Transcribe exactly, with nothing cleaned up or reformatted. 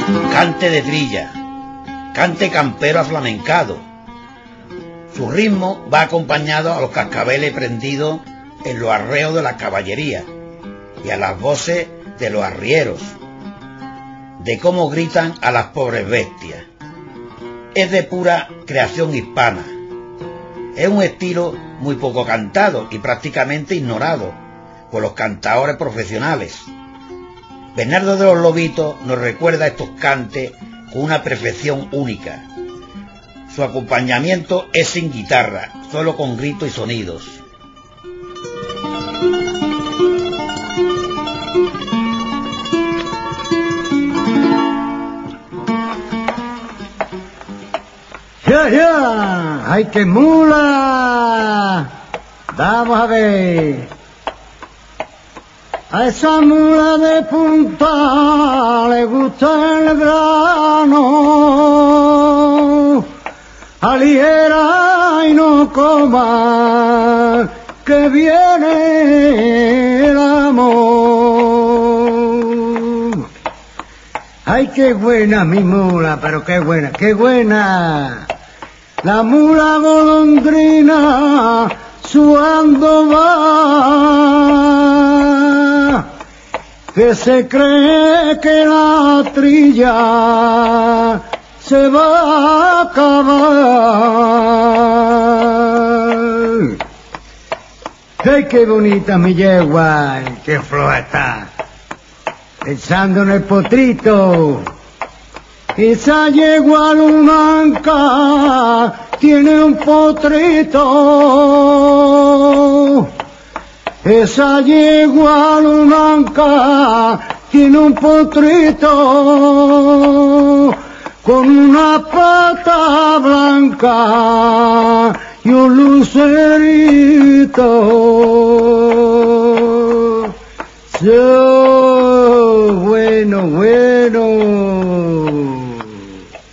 Cante de trilla, cante campero aflamencado. Su ritmo va acompañado a los cascabeles prendidos en los arreos de la caballería y a las voces de los arrieros, de cómo gritan a las pobres bestias. Es de pura creación hispana. Es un estilo muy poco cantado y prácticamente ignorado por los cantadores profesionales. Bernardo de los Lobitos nos recuerda estos cantes con una perfección única. Su acompañamiento es sin guitarra, solo con gritos y sonidos. ¡Ya, ya! ¡Ay, qué mula! Vamos a ver. A esa mula de punta le gusta el grano, aliera y no coma, que viene el amor. ¡Ay, qué buena mi mula! Pero qué buena, qué buena. La mula golondrina suando va, que se cree que la trilla se va a acabar. ¡Ay, qué bonita mi yegua! ¡Qué floja está! Pensando en el potrito. Esa yegua lunanca tiene un potrito. Esa yegua lunanca tiene un potrito con una pata blanca y un lucerito. So, bueno, bueno.